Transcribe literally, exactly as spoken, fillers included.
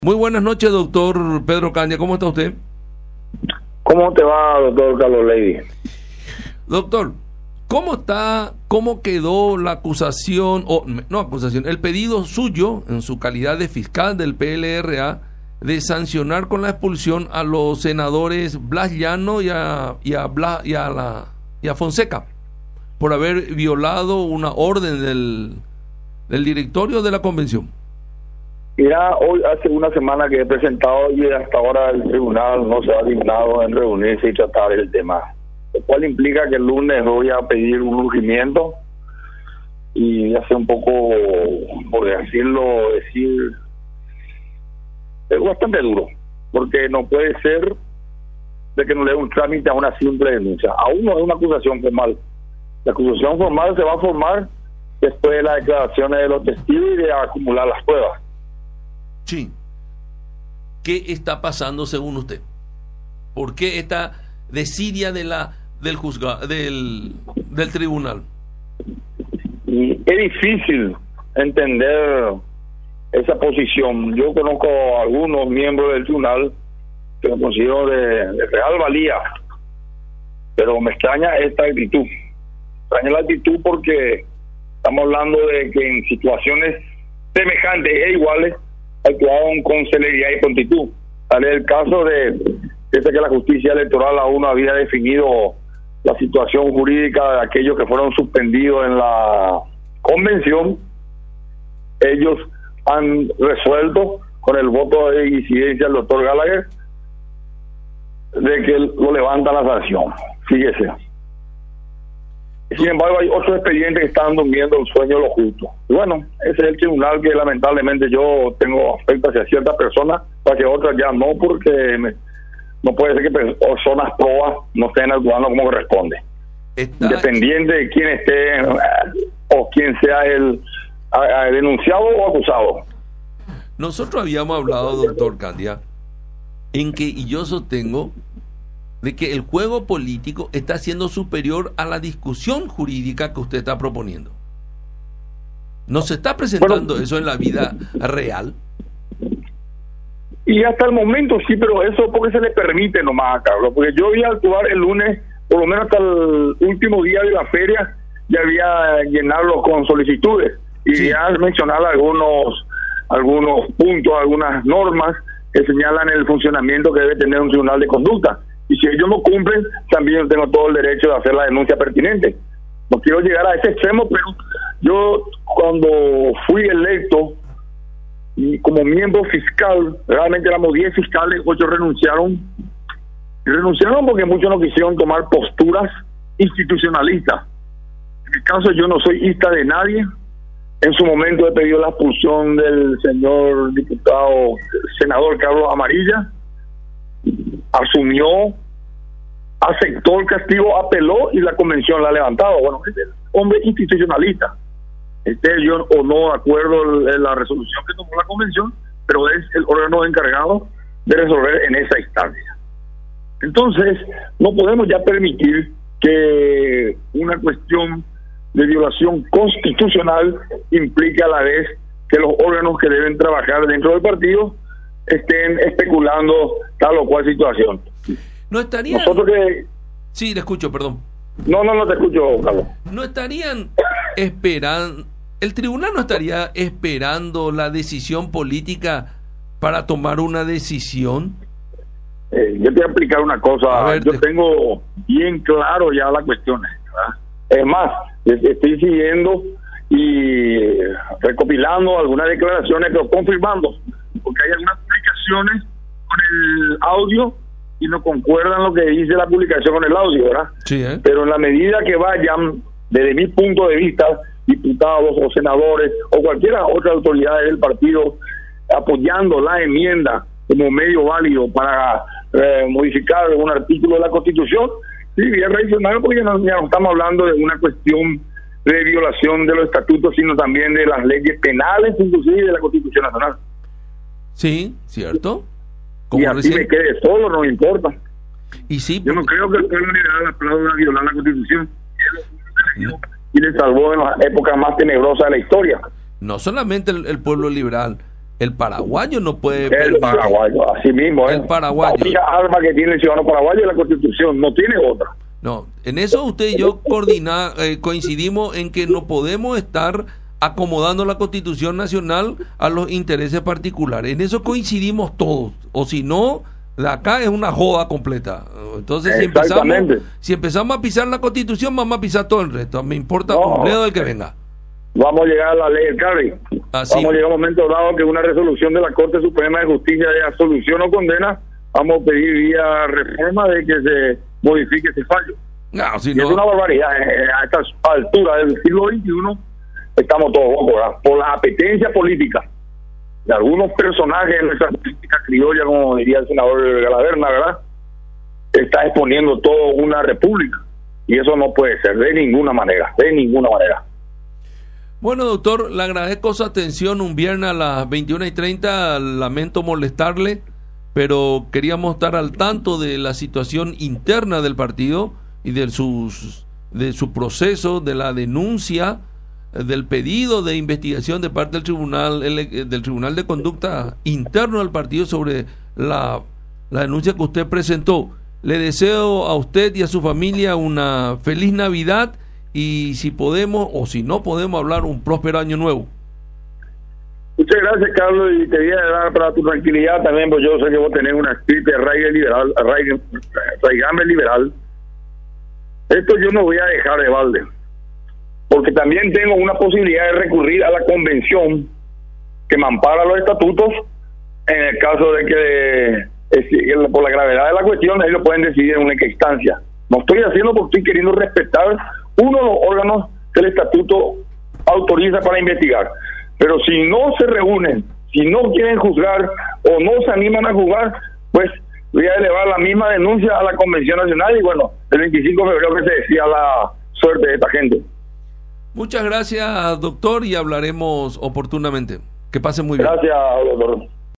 Muy buenas noches, doctor Pedro Caña. ¿Cómo está usted? ¿Cómo te va, doctor Carlos Levy? Doctor, ¿cómo está, cómo quedó la acusación, o no acusación, el pedido suyo en su calidad de fiscal del P L R A de sancionar con la expulsión a los senadores Blas Llano y a, y a, Blas, y a, la, y a Fonseca por haber violado una orden del, del directorio de la convención? Mira, hoy hace una semana que he presentado y hasta ahora el tribunal no se ha dignado en reunirse y tratar el tema, lo cual implica que el lunes voy a pedir un urgimiento y hace un poco, por decirlo, decir, es bastante duro, porque no puede ser de que no le dé un trámite a una simple denuncia. Aún no es una acusación formal. La acusación formal se va a formar después de las declaraciones de los testigos y de acumular las pruebas. Sí. ¿Qué está pasando según usted? ¿Por qué esta desidia de la del juzgado del, del tribunal? Y es difícil entender esa posición. Yo conozco a algunos miembros del tribunal que lo considero de, de real valía, pero me extraña esta actitud. Me extraña la actitud porque estamos hablando de que en situaciones semejantes e iguales actuaron con celeridad y prontitud. Tal es el caso de, de que la justicia electoral aún no había definido la situación jurídica de aquellos que fueron suspendidos en la convención. Ellos han resuelto con el voto de disidencia del doctor Gallagher de que lo levanta la sanción. Fíjese. Sin embargo, hay otros expedientes que están durmiendo el sueño de los justos. Y bueno, ese es el tribunal que lamentablemente yo tengo afecto hacia ciertas personas, para que otras ya no, porque me, no puede ser que personas probas no estén actuando como corresponde. Está... Independiente de quién esté o quién sea el a, a denunciado o acusado. Nosotros habíamos hablado, doctor Candia, en que, y yo sostengo, de que el juego político está siendo superior a la discusión jurídica que usted está proponiendo. ¿No se está presentando bueno, eso en la vida real? Y hasta el momento sí, pero eso porque se le permite nomás a Carlos, porque yo voy a actuar el lunes, por lo menos hasta el último día de la feria, ya había llenarlo con solicitudes y sí. Ya mencionar algunos, algunos puntos, algunas normas que señalan el funcionamiento que debe tener un tribunal de conducta. Y si ellos no cumplen, también tengo todo el derecho de hacer la denuncia pertinente. No quiero llegar a ese extremo, pero yo cuando fui electo y como miembro fiscal, realmente éramos diez fiscales, ocho renunciaron. Y renunciaron porque muchos no quisieron tomar posturas institucionalistas. En mi caso, yo no soy hista de nadie. En su momento he pedido la expulsión del señor diputado, senador Carlos Amarilla. Asumió, aceptó el castigo, apeló y la convención la ha levantado. Bueno, es el hombre institucionalista. Esté yo o no de acuerdo en la resolución que tomó la convención, pero es el órgano encargado de resolver en esa instancia. Entonces, no podemos ya permitir que una cuestión de violación constitucional implique a la vez que los órganos que deben trabajar dentro del partido estén especulando tal o cual situación. No estarían... Nosotros que... Sí, le escucho, perdón. No, no, no te escucho, Carlos. No estarían esperando... El tribunal no estaría esperando la decisión política para tomar una decisión. Eh, yo te voy a explicar una cosa. Ver, yo te... tengo bien claro ya la cuestión, ¿verdad? Es más, estoy siguiendo y recopilando algunas declaraciones, pero confirmando, porque hay algunas publicaciones con el audio y no concuerdan lo que dice la publicación con el audio, ¿verdad? Sí, ¿eh? Pero en la medida que vayan, desde mi punto de vista, diputados o senadores o cualquiera otra autoridad del partido apoyando la enmienda como medio válido para eh, modificar un artículo de la Constitución, sí, bien reaccionar, porque no, ya no estamos hablando de una cuestión de violación de los estatutos, sino también de las leyes penales, inclusive de la Constitución Nacional. Sí, cierto. Y así recién... me quede solo, no me importa. Y sí, yo no creo que el pueblo general aplauda violar la Constitución. No. Y le salvó en las épocas más tenebrosas de la historia. No solamente el, el pueblo liberal, El paraguayo no puede... El permitir. paraguayo, así mismo. ¿eh? El paraguayo. La única arma que tiene el ciudadano paraguayo es la Constitución, no tiene otra. No, en eso usted y yo coordina, eh, coincidimos en que no podemos estar acomodando la Constitución Nacional a los intereses particulares. En eso coincidimos todos. O si no, de acá es una joda completa. Entonces, si empezamos, si empezamos a pisar la Constitución, vamos a pisar todo el resto. Me importa No, un dedo el que venga. Vamos a llegar a la ley del carry. Así. Vamos a llegar a un momento dado que una resolución de la Corte Suprema de Justicia de absolución o condena, vamos a pedir vía reforma de que se modifique ese fallo. No, si y no... es una barbaridad. A estas alturas del siglo veintiuno estamos todos locos, ¿verdad? Por la apetencia política de algunos personajes de nuestra política criolla, como diría el senador Galaverna, ¿verdad? Está exponiendo toda una república. Y eso no puede ser, de ninguna manera, de ninguna manera. Bueno, doctor, le agradezco su atención un viernes a las veintiuna y treinta. Lamento molestarle, pero queríamos estar al tanto de la situación interna del partido y de, sus, de su proceso, de la denuncia, del pedido de investigación de parte del Tribunal del Tribunal de Conducta interno del partido sobre la, la denuncia que usted presentó. Le deseo a usted y a su familia una feliz Navidad y si podemos o si no podemos hablar, un próspero año nuevo. Muchas gracias, Carlos, y te voy a dar para tu tranquilidad también, pues yo sé que vos tenés una espíritu de arraigue liberal, arraigue, arraigame liberal. Esto yo no voy a dejar de balde, porque también tengo una posibilidad de recurrir a la convención que me ampara los estatutos en el caso de que, eh, por la gravedad de la cuestión, ellos pueden decidir en una instancia. No estoy haciendo porque estoy queriendo respetar uno de los órganos que el estatuto autoriza para investigar. Pero si no se reúnen, si no quieren juzgar o no se animan a juzgar, pues voy a elevar la misma denuncia a la Convención Nacional y bueno, el veinticinco de febrero que se decía la suerte de esta gente. Muchas gracias, doctor, y hablaremos oportunamente. Que pase muy bien. Gracias, doctor.